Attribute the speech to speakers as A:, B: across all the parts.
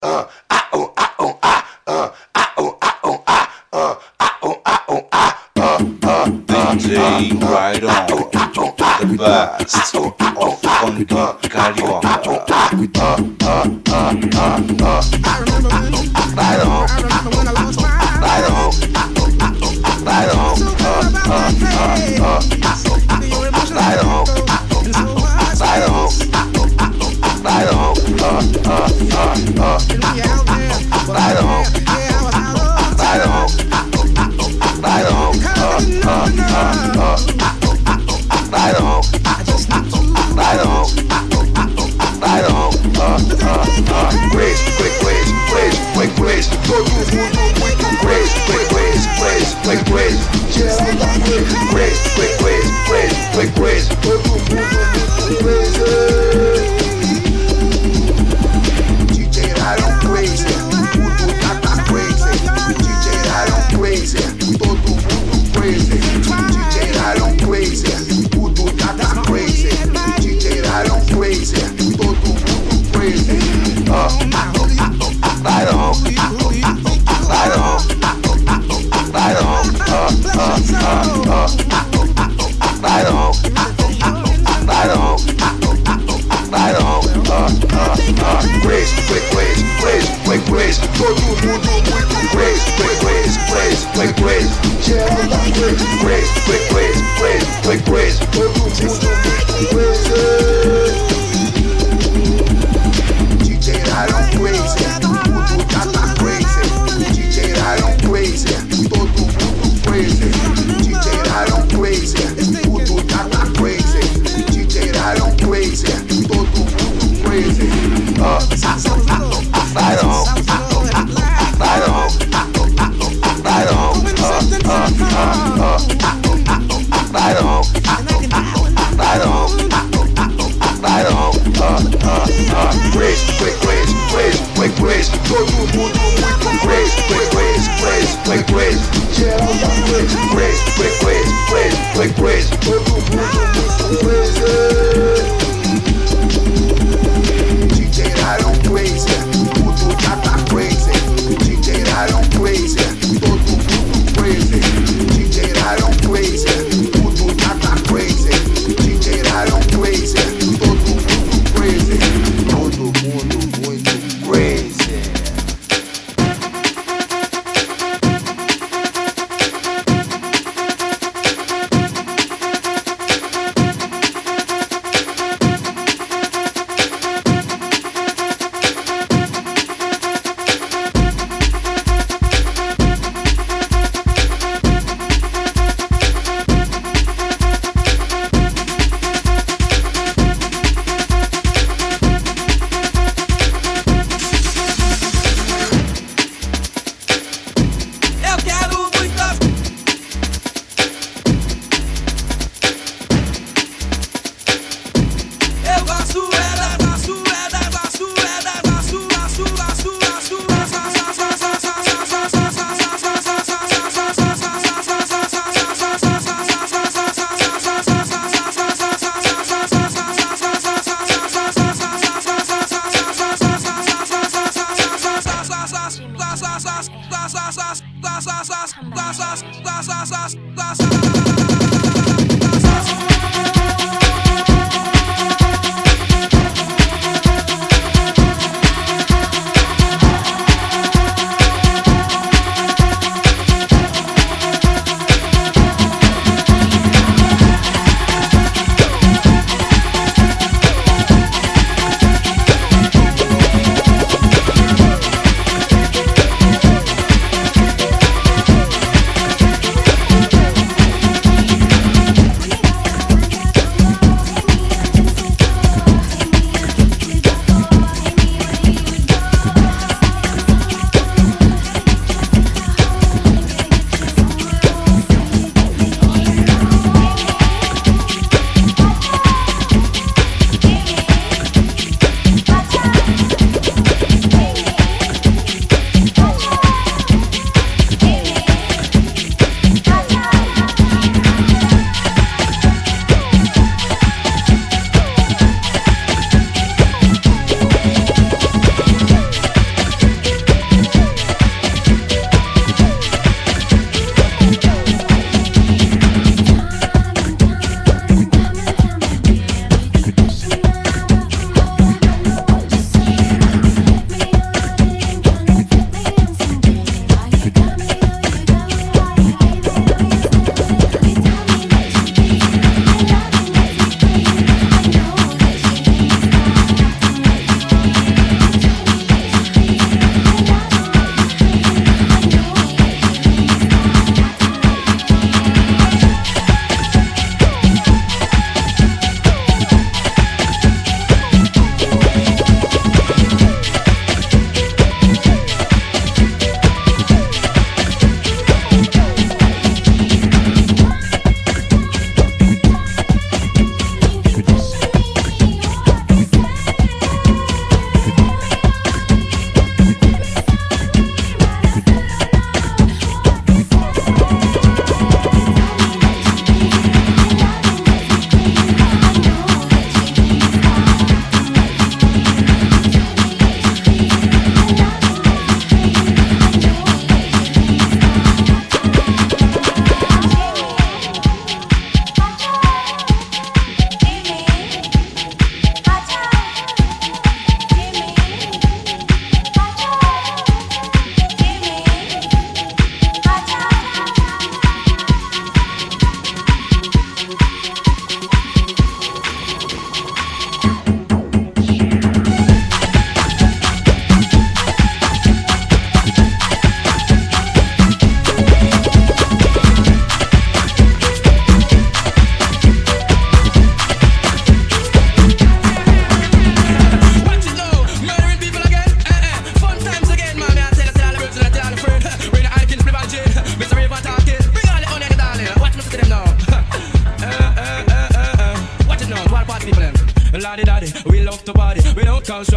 A: DJ Right On, the best of funky carioca.
B: I remember when I lost my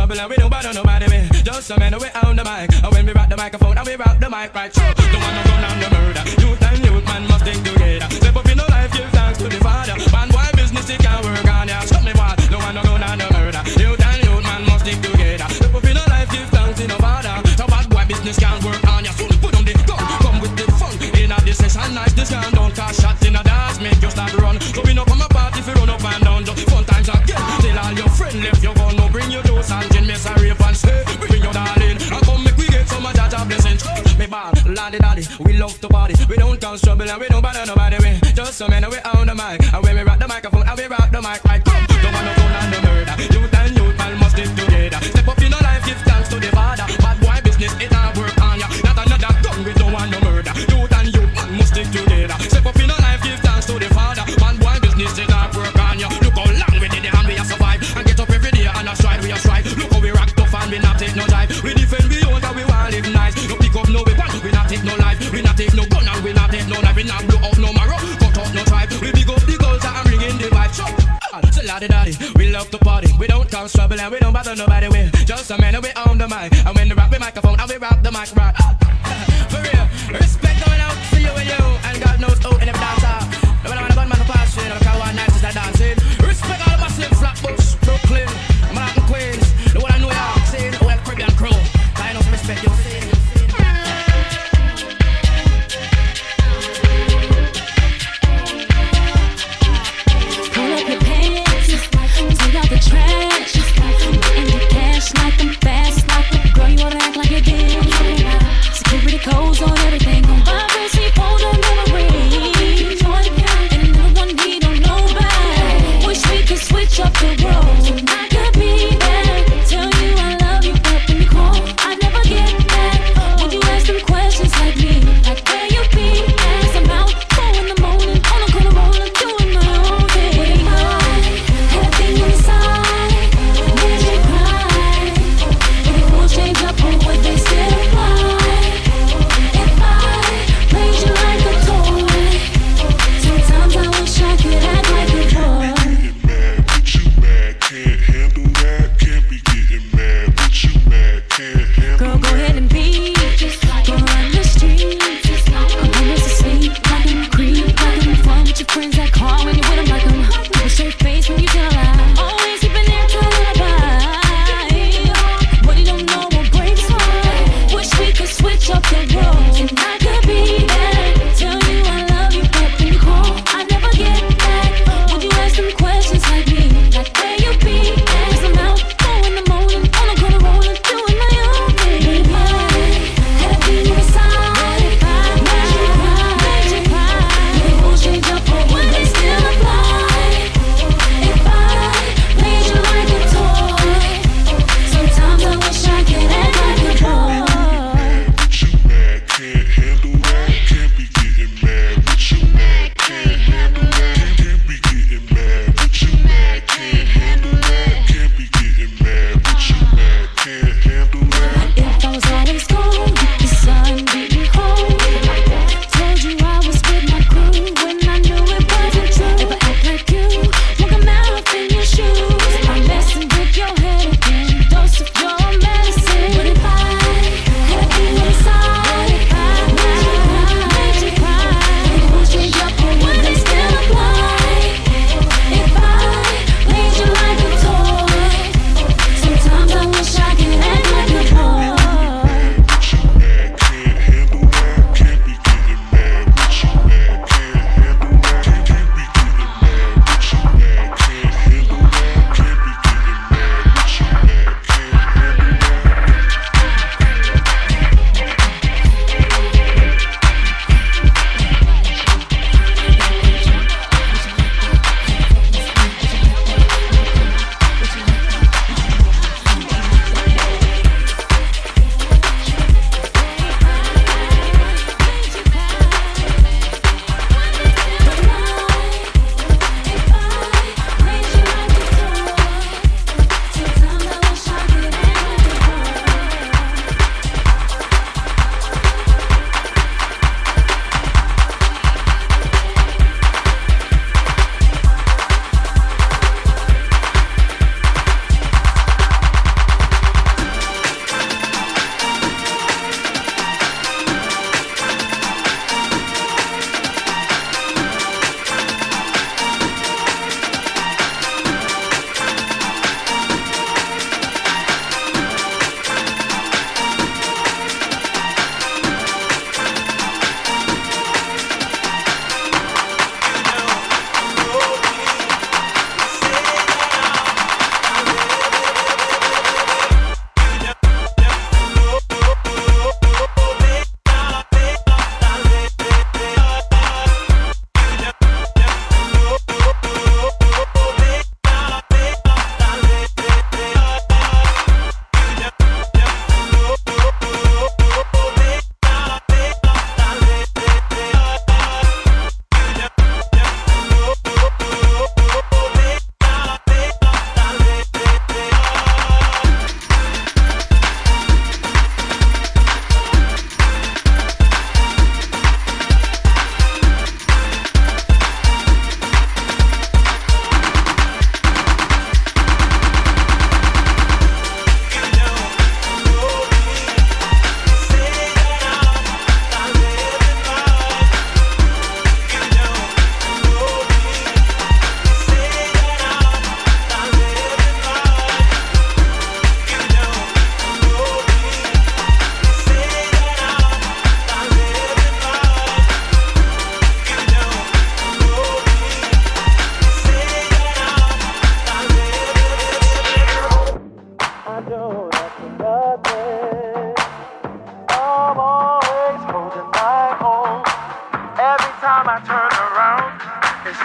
C: trouble and we don't bother nobody. We just a man we on the mic. And when we rock the microphone and we rock the mic right. Sure. Don't want to go down the murder. Youth and youth man must stick together. Step up in the life, give thanks to the Father. Man, boy business it can't work on ya. Stop me what? Don't want to go down the murder. Youth and youth man must stick together. Step up in the life, give thanks to the Father. So bad boy business can't work on ya. So put on the gun, come with the fun. In a this session nice, this can don't cast shots in a dance, make you start run. So we no come a party if you run up and down. Just fun times again. Tell all your friends left your gun, no bring your dose and gin, mess a rave and say, bring your darling. And come make we get some of that blessings. Me ball, laddie daddy, we love to party. We don't cause trouble and we don't bother nobody. We just some men and we on the mic. And when we rock the microphone and we rock the mic right. Come, don't want no fun and no murder. Youth and youth man must stick together. Step up in the life, give thanks to the Father. Bad boy business, it not work on ya. Not another gun, we don't want no murder. Youth and youth man must stick together. Step up in the life, give thanks to the Father. Bad boy business, it not work on ya. Look how long we did it and we a survive. And get up every day and a stride, we a stride. Look how we rock tough and we not take no dive. We defend we own and we want live nice. No pick up no weapon, we not take no life. We not take no gun and we not take no knife. We not blow out no marrow, cut out no tribe. We big up the culture and bring in the vibe. So laddie daddy, we love to party. We don't cause trouble and we don't bother nobody. We just a man and we on the mic. And when we rock the microphone and we rock the mic right. For real, respect going out for you and you. And God knows who in every dancer. No matter when a gunman pass through, no matter what night is that dancing. Respect all the massive Flatbush, Brooklyn, Manhattan Queens. The one I know ya, saying, oh, Caribbean crew. I know some respect you saying.
D: Trash, in the cash like I'm fast, like a girl, you wanna act like you did. Security codes on everything, on vibration, phone on memory. And another one we don't know about. Wish we could switch up the roles. I could be there, tell you I love you, but when you call, I never get back. Would you ask them questions like me, like where you be? As I'm out, 4 in the morning, on the corner rolling, doing my own thing. Everything inside. Change up or would they still fly? If I played you like a toy, sometimes I wish I could act like a boy.
E: Getting mad, but you mad, can't handle that. Can't be getting mad, but you mad, can't handle
D: Girl, go ahead and be go run the street. I'm almost asleep, like I'm a creep, like I'm fun with your friends that call when you with them, like I'm with a straight face when you tell a lie. Always keeping there till lullaby. We could switch up the roles, and I could be there. Tell you I love you, but when you call, I never get back. Would you ask them questions like me, like where you be? As I'm out, 4 in the morning, on the corner rolling, doing my own thing. Had a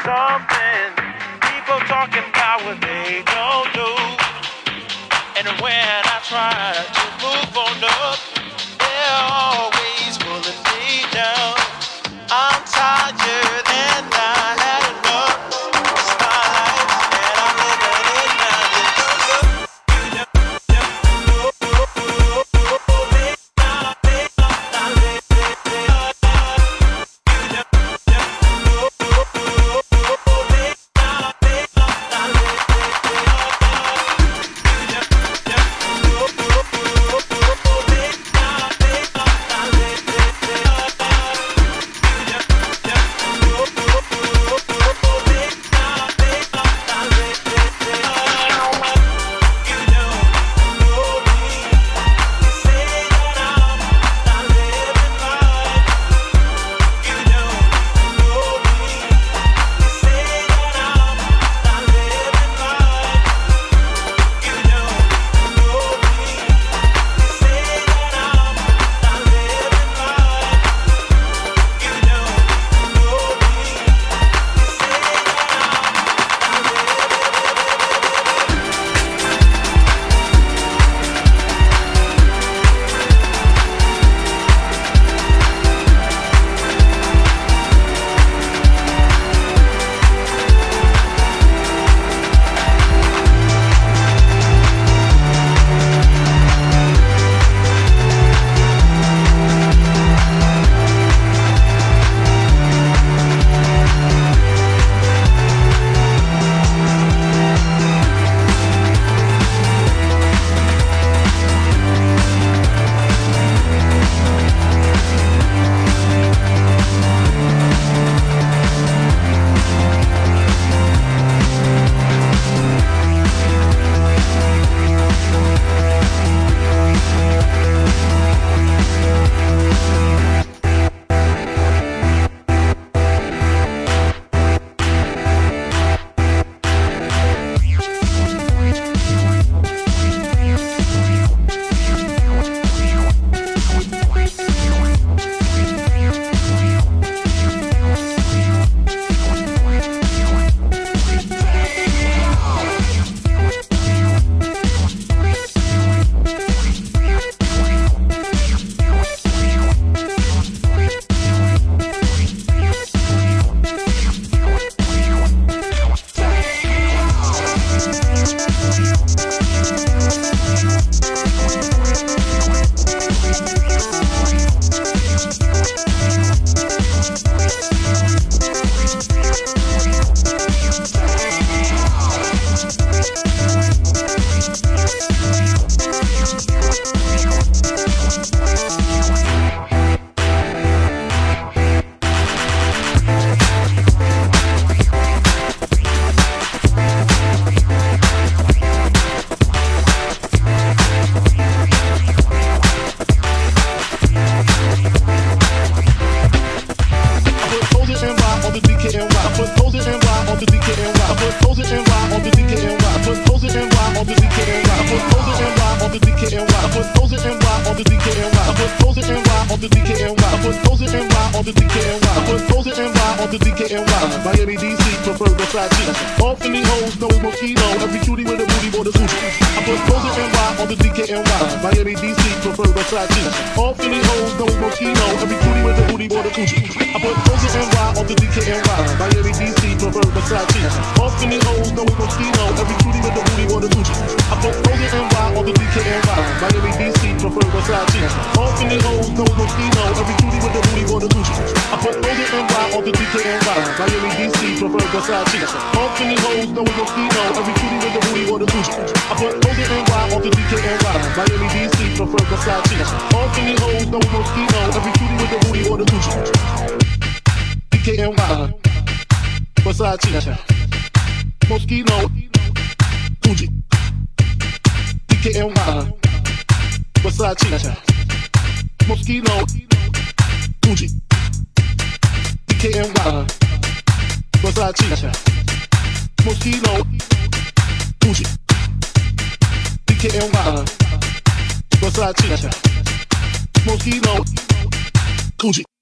F: something. People talking about what they don't do. And when I try to move on up, they're always pulling me down. I'm tired and I had enough. It's my life and I'm living it now.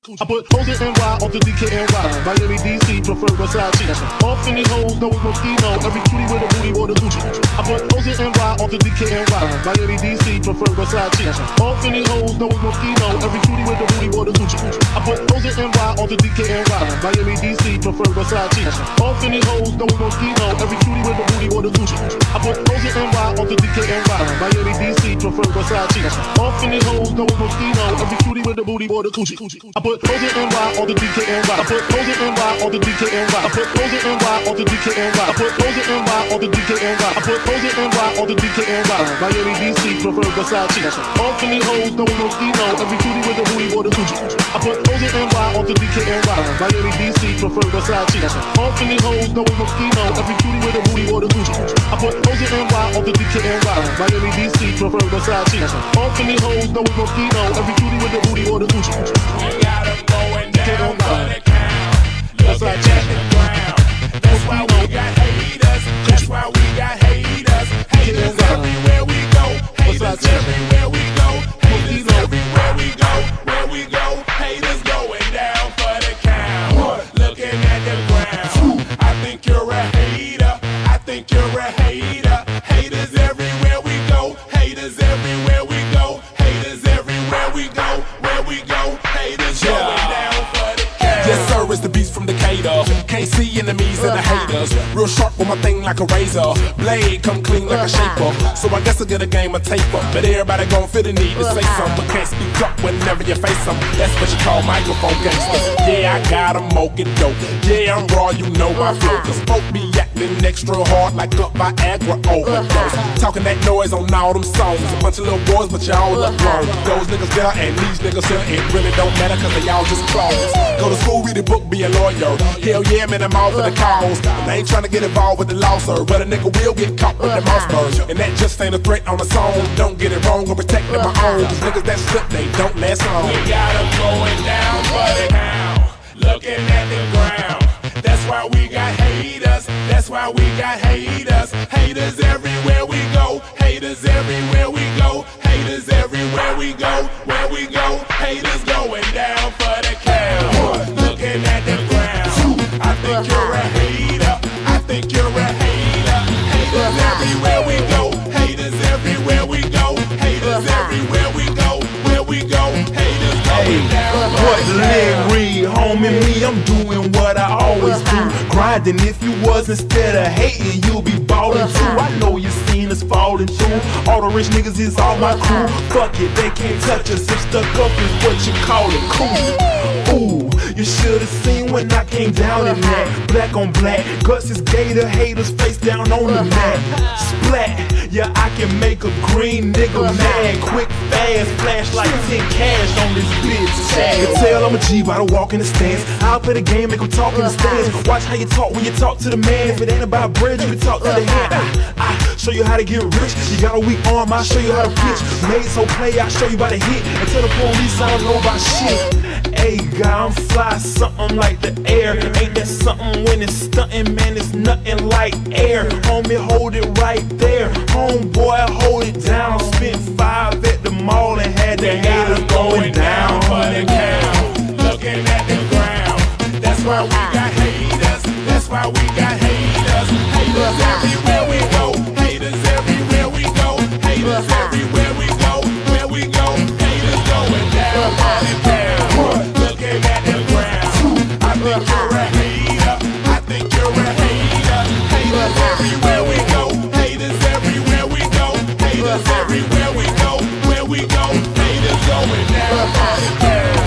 G: I put Jose NY on the DKNY. Miami, DC, prefer Versace. All Philly hoes know it's Moschino. Every cutie with a booty or the Gucci. I put Jose NY on the DKNY. Miami, DC, prefer Versace. All Philly hoes know it's Moschino. Every cutie with a booty or the Gucci. I put Jose NY on the DKNY. Miami, DC, prefer Versace. All Philly hoes know it's Moschino. Every cutie with a booty or the Gucci. I put Jose NY on the DKNY. Miami, DC, prefer Versace. All Philly hoes know it's Moschino. Every cutie with a booty or the Gucci. I put Jose NY on the DKNY. I put Jose NY on the DKNY. I put Jose NY on the DKNY. I put Jose NY on the DKNY. I put Jose NY on the DKNY. Miami, DC, prefer Versace. All Philly hoes know it's Moschino. Every cutie with a booty or the Gucci. I put Jose NY on the DKNY. Miami, DC, prefer Versace. All Philly hoes know it's Moschino. Every cutie with a booty or the Gucci. I put Jose NY on the DKNY. Miami, DC, prefer Versace. All Philly hoes know it's Moschino. Every cutie with a booty or the Gucci.
H: We got them going down for the count. Looking at the ground. That's why we got haters. That's why we got haters. Haters everywhere we go. Haters everywhere we go. Haters everywhere we go. Where we go, haters going down for the count. Looking at the ground. I think you're a hater. I think you're a hater. Haters everywhere we go. Haters everywhere we go. Haters everywhere we go. Where we go, haters going down for the count. Yes, sir, it's the beast from Decatur. Can't see enemies and the haters. Real sharp with my thing like a razor. Blade come clean like a shaper. So I guess I get a game of tape up. But everybody gon' feel the need to say something. But can't speak up whenever you face them. That's what you call microphone gangster. Yeah, I got a mokin' dope. Yeah, I'm raw, you know my flow. Cause folk be acting extra hard like up Viagra overdose. Talking that noise on all them songs. A bunch of little boys, but y'all look grown. Those niggas there and these niggas here, it really don't matter cause they all just clones. Go to school, read a book, be a lawyer. Hell yeah, man, I'm all for the cause. And I ain't trying to get involved with the law, sir. But a nigga will get caught with the mouse birds. And that just ain't a threat on the song. Don't get it wrong, I'm protecting my own. Cause niggas that slip, they don't last long. We got them going down for the count. Looking at the ground. That's why we got haters. That's why we got haters. Haters everywhere we go. Haters everywhere we go. Haters everywhere we go. Where we go, haters going down for the count. Looking at the ground. I think you're a hater. I think you're a hater. Haters everywhere we go. Haters everywhere we go. Haters everywhere we go. Where we go, haters going down.
I: What leg read, homie, me, I'm doing what I always do. Grinding, if you was instead of hating, you'll be ballin' too. I know you seen us falling through. All the rich niggas is all my crew. Fuck it, they can't touch us if stuck up is what you call it cool. Ooh, you should've seen when I came down in that. Black on black, guts is gator, haters face down on the mat. Splat, yeah, I can make a green nigga mad. Quick, fast, flash like 10 cash on this bitch. You can tell I'm a G by the walk in the stands. I'll play the game, make them talk in the stands. Watch how you talk when you talk to the man. If it ain't about bread, you can talk to the hand. I show you how to get rich. You got a weak arm, I'll show you how to pitch. Made so play, I'll show you by the hit. And tell the police I don't know about shit. Hey, guy, I'm fly, something like the air. Ain't that something when it's stunting, man? It's nothing like air. Homie, hold it right there. Homeboy, hold it down. Spent 5 at the mall and had the haters going down
H: for the count. Looking at the ground. That's why we got haters. That's why we got haters. Haters everywhere we go. Haters everywhere we go. Haters everywhere we go. Where we go, haters going down for the count. Looking at the ground. I think you're a hater. I think you're a hater. Haters everywhere we go. Haters everywhere we go. Haters everywhere we go. Where we go, haters going down for the count.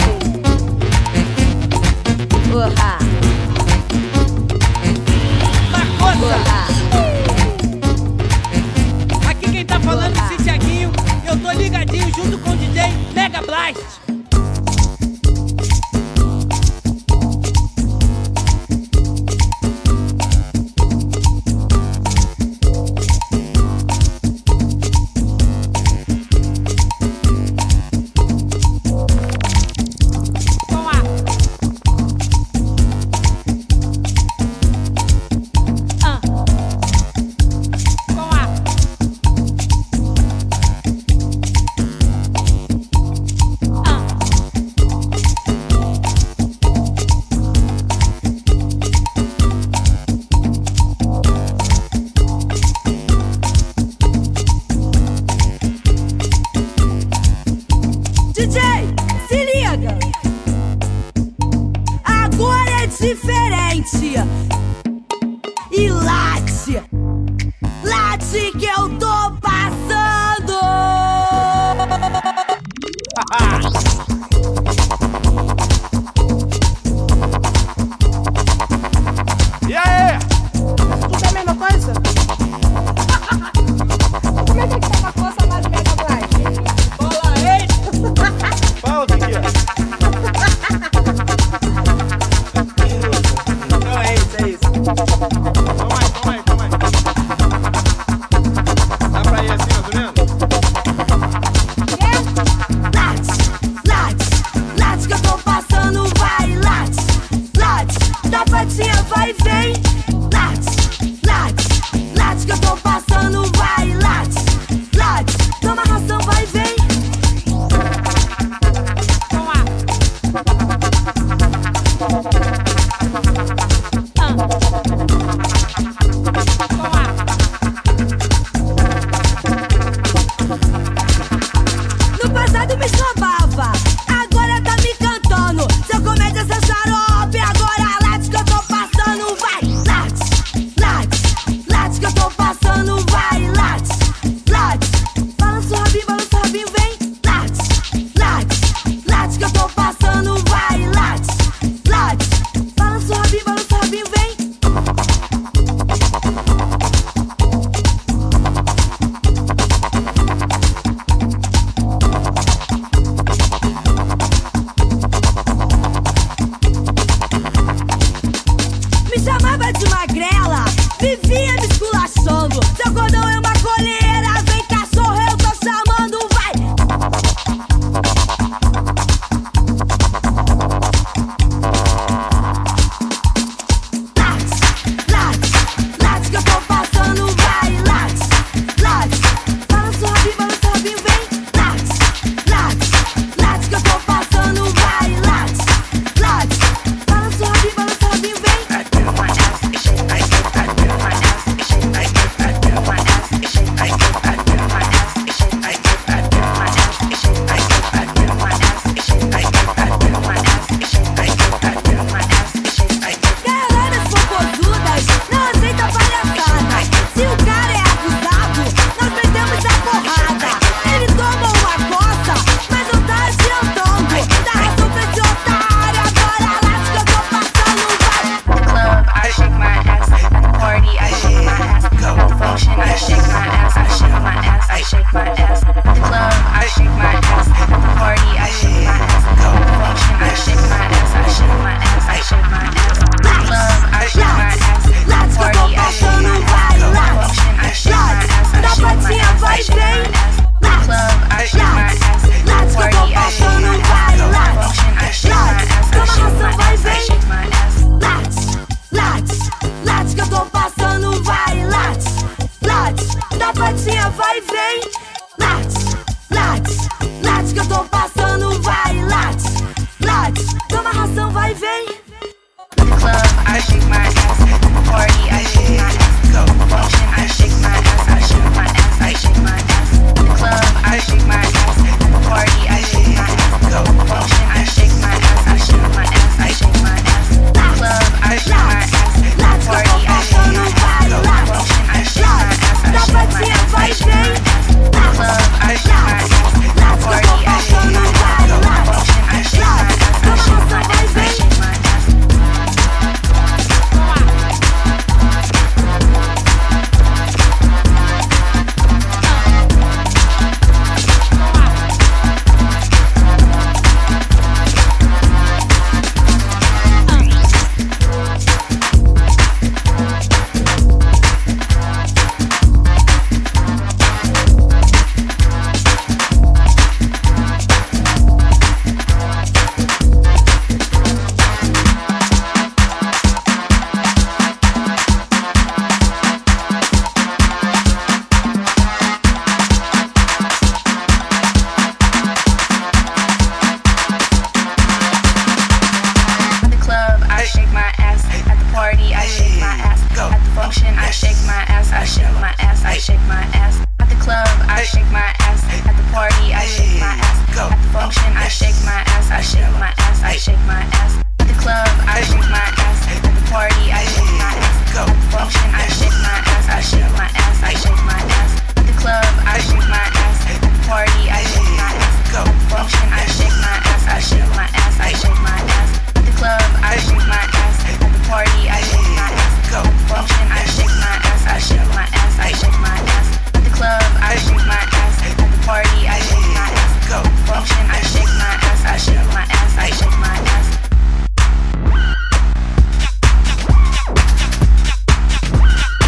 J: Aqui quem tá falando é esse Thiaguinho. Eu tô ligadinho junto com o DJ Mega Blast.
K: DJ, se liga. Agora é diferente. E late, late que eu tô passando.
H: E aí?
K: Tudo é a mesma coisa? Como é que tá com a força lá de Mega Drive?
J: Bola, ei!
H: Pausa aqui,
J: Não, é isso, é isso.
H: Toma aí. Dá pra ir assim, mais ou menos?
K: Late,
L: shake my ass. At the club, I shake my ass. At the party, I shake my ass. At the function, I shake my ass. I shake my ass. I shake my ass. At the club, I shake my ass. At the party, I shake my ass. At the function, I shake my ass. I shake my ass. I shake my ass. At the club, I shake my ass. At the party, I shake my ass. At the function, I shake my ass. I shake my ass. I shake my ass. At the club, I shake my ass. At the party, I shake my ass. At the function, I shake my ass. I shake my ass. I shake my ass.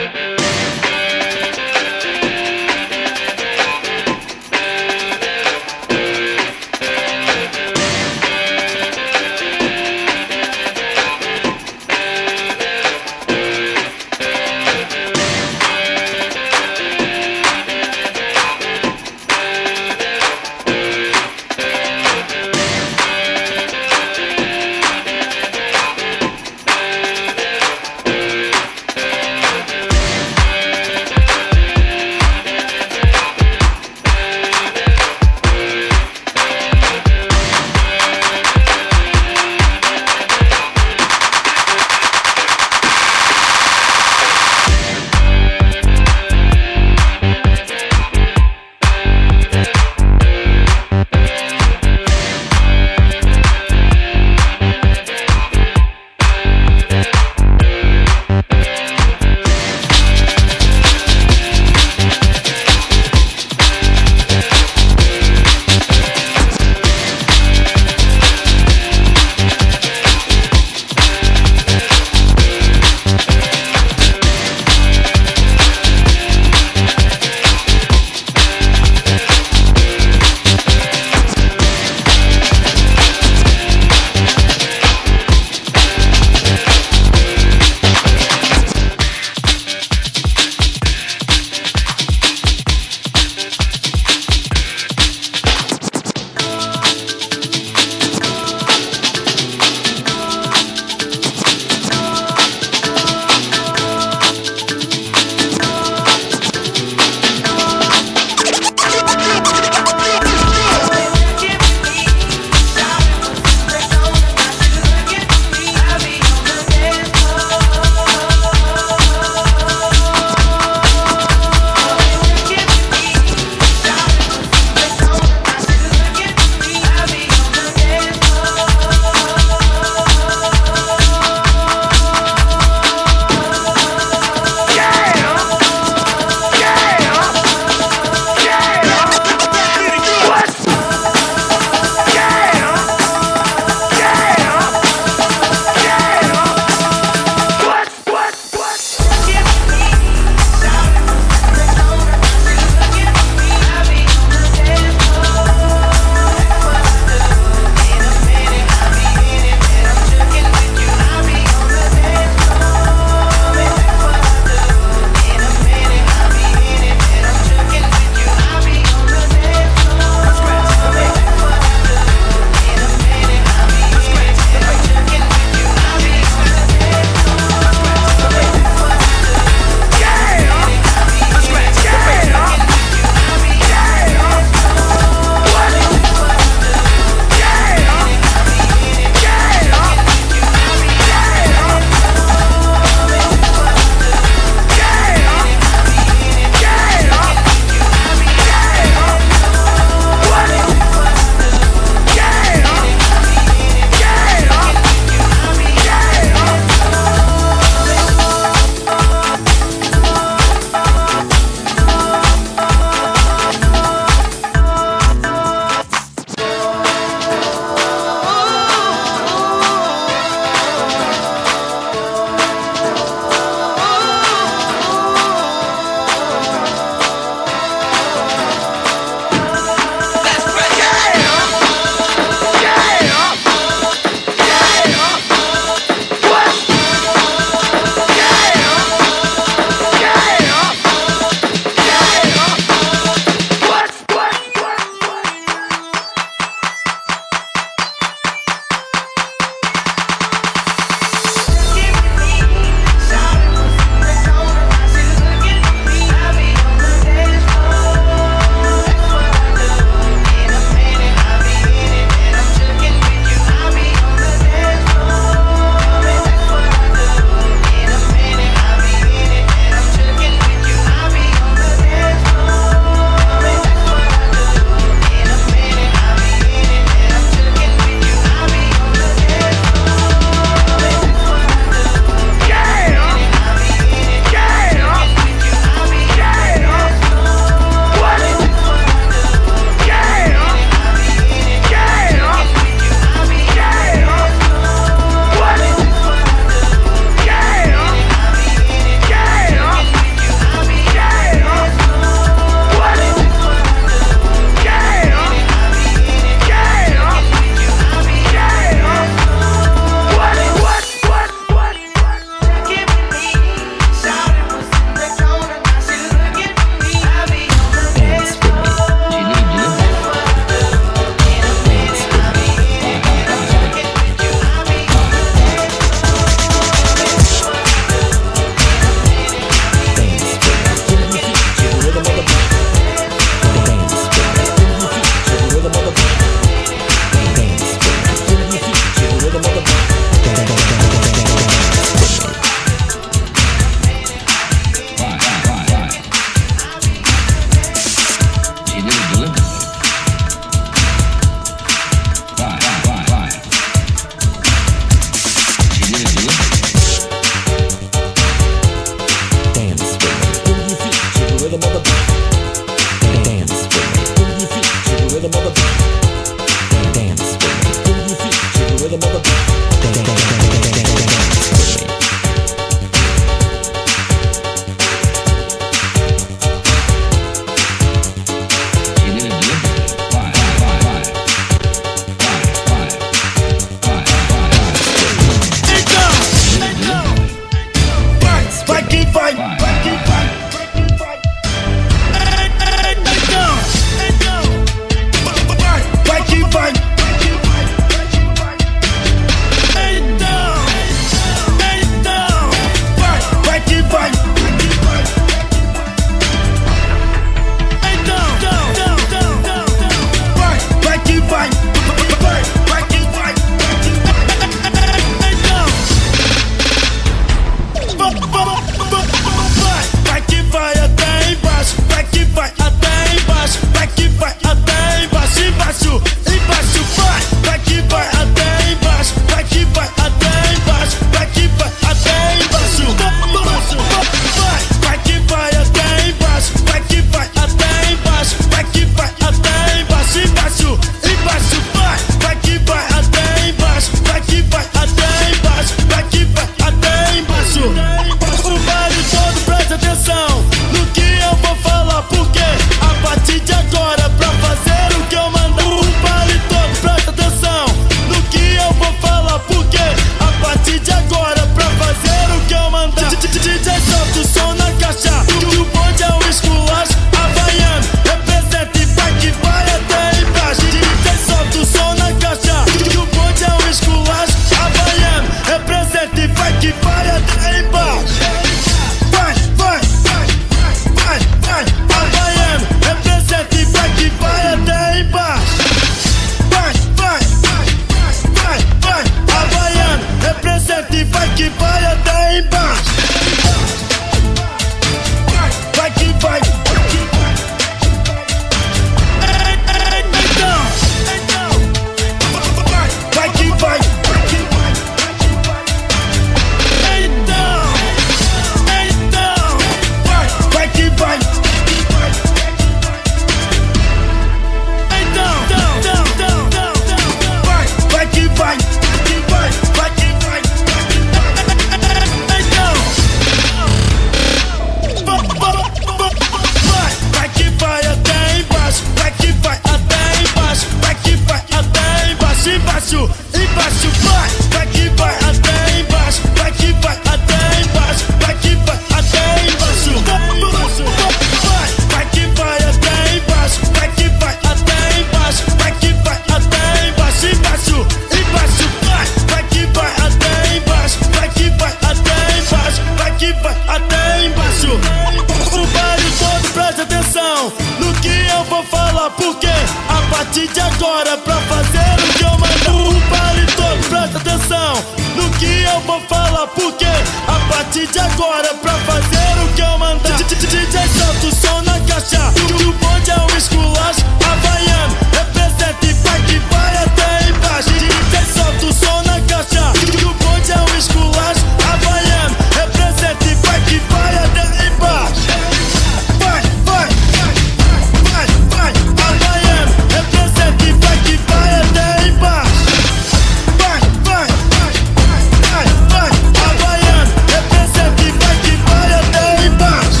M: falar porque a partir de agora, pra fazer o que eu mando, o baile todo, presta atenção no que eu vou falar, porque a partir de agora, pra fazer o que eu mandar, DJ solta o som na caixa, o bonde é um esculacho havaiano, representa e vai que vai até embaixo. DJ solta o som na caixa, o bonde é um esculacho havaiano, representa e vai que vai até embaixo. Vai, vai, vai, vai, havaiano, representa e vai que vai até embaixo. Vai, vai, vai, vai, havaiano, representa e vai que vai até embaixo.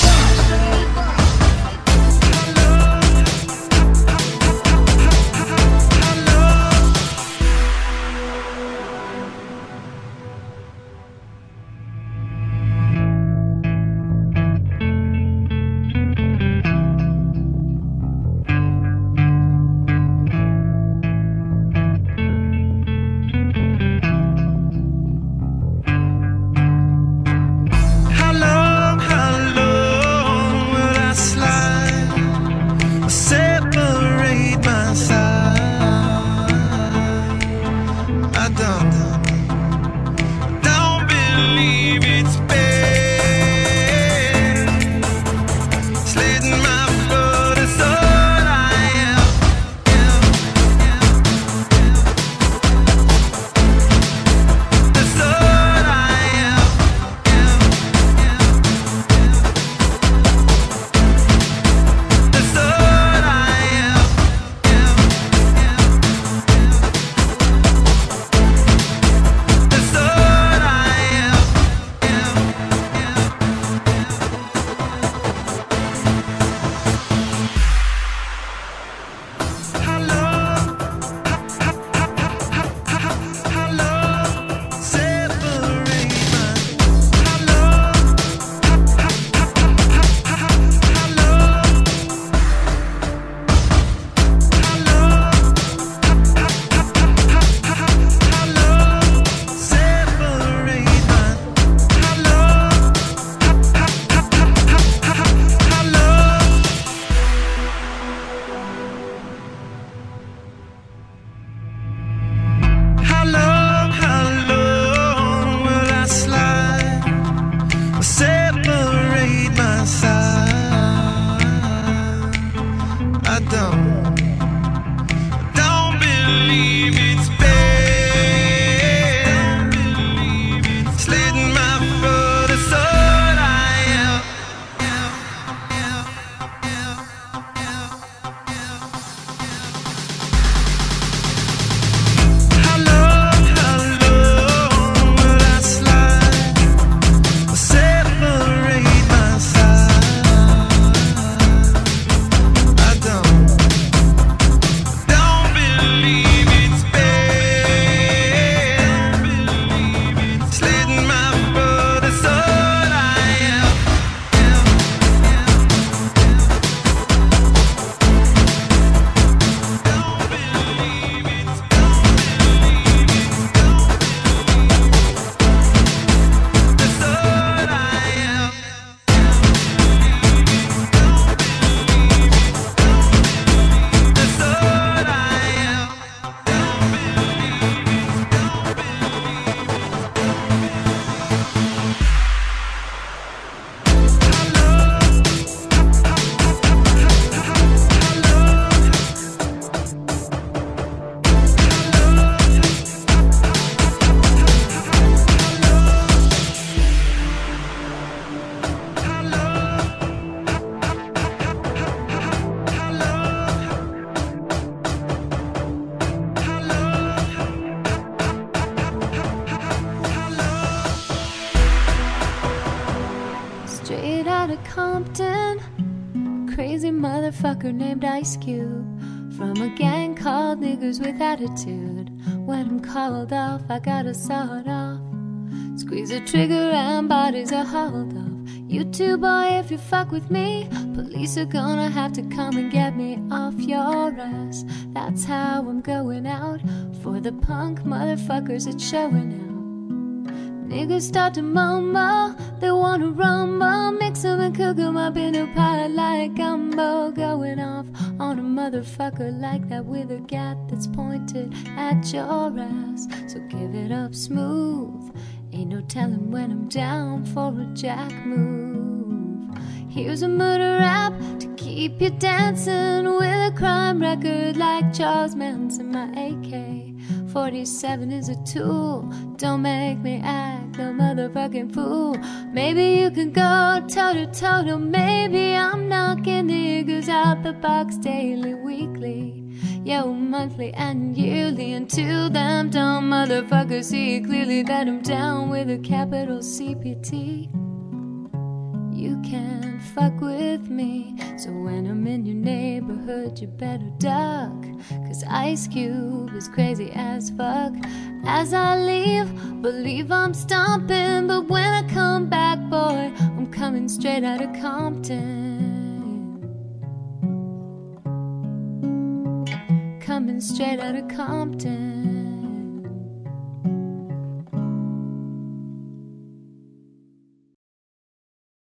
D: Crazy motherfucker named Ice Cube from a gang called Niggers with Attitude. When I'm called off, I gotta sawed off. Squeeze the trigger and bodies are hauled off. You too, boy, if you fuck with me, police are gonna have to come and get me off your ass. That's how I'm going out. For the punk motherfuckers, it's showing out. Niggas start to mumble, they wanna rumble, mix 'em and cook 'em up in a pot like gumbo. Going off on a motherfucker like that with a gap that's pointed at your ass. So give it up smooth. Ain't no telling when I'm down for a jack move. Here's a murder rap to keep you dancing with a crime record like Charles Manson. My AK-47 is a tool. Don't make me act the motherfucking fool. Maybe you can go toe-to-toe. Maybe I'm knocking niggas out the box daily, weekly, yeah, monthly and yearly. Until them dumb motherfuckers see clearly that I'm down with a capital CPT. You can't fuck with me, so when I'm in your neighborhood you better duck, 'cause Ice Cube is crazy as fuck. As I leave, believe I'm stomping, but when I come back, boy, I'm coming straight out of Compton. Coming straight out of Compton.